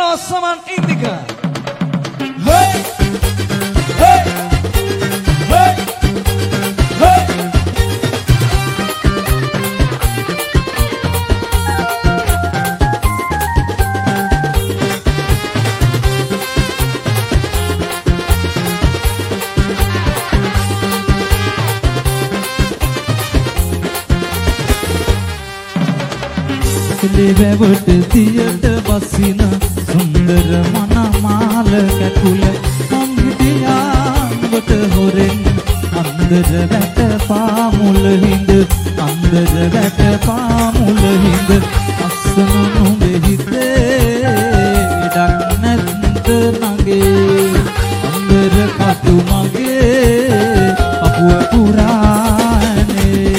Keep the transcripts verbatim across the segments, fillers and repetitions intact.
Osman Indika. Hey, hey, hey, hey. දෙවවට දියට බසින සුන්දර මනමාල කැකුල මං හිටියාවට හොරෙන් අන්දර වැට පාමුල හිඳ අන්දර වැට පාමුල හිඳ අස්සන නුඹේ හිතේ ඩක් නැත්ද නගේ අන්දර කටු මගේ අපුව පුරානේ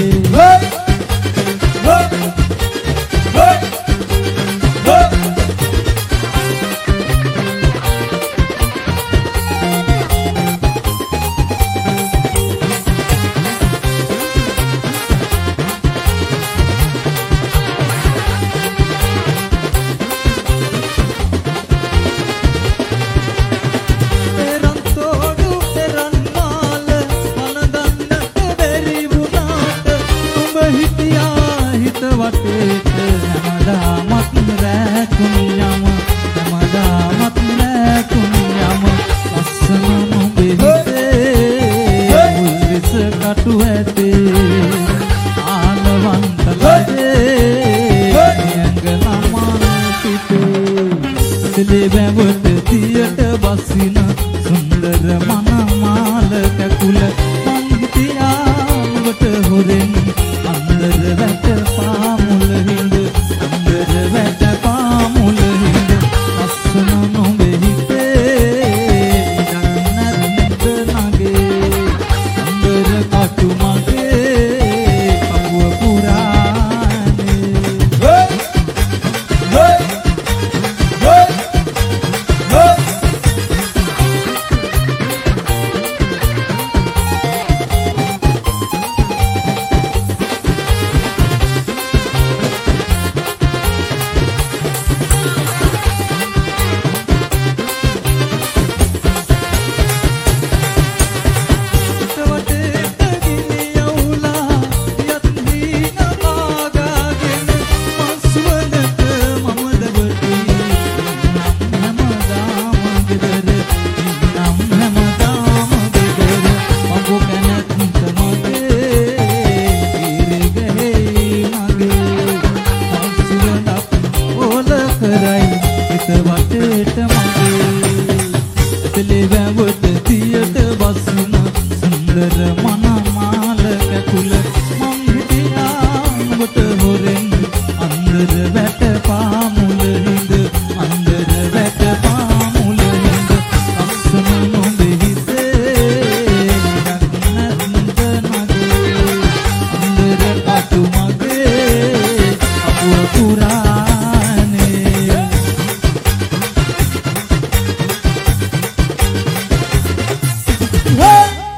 Right, it's a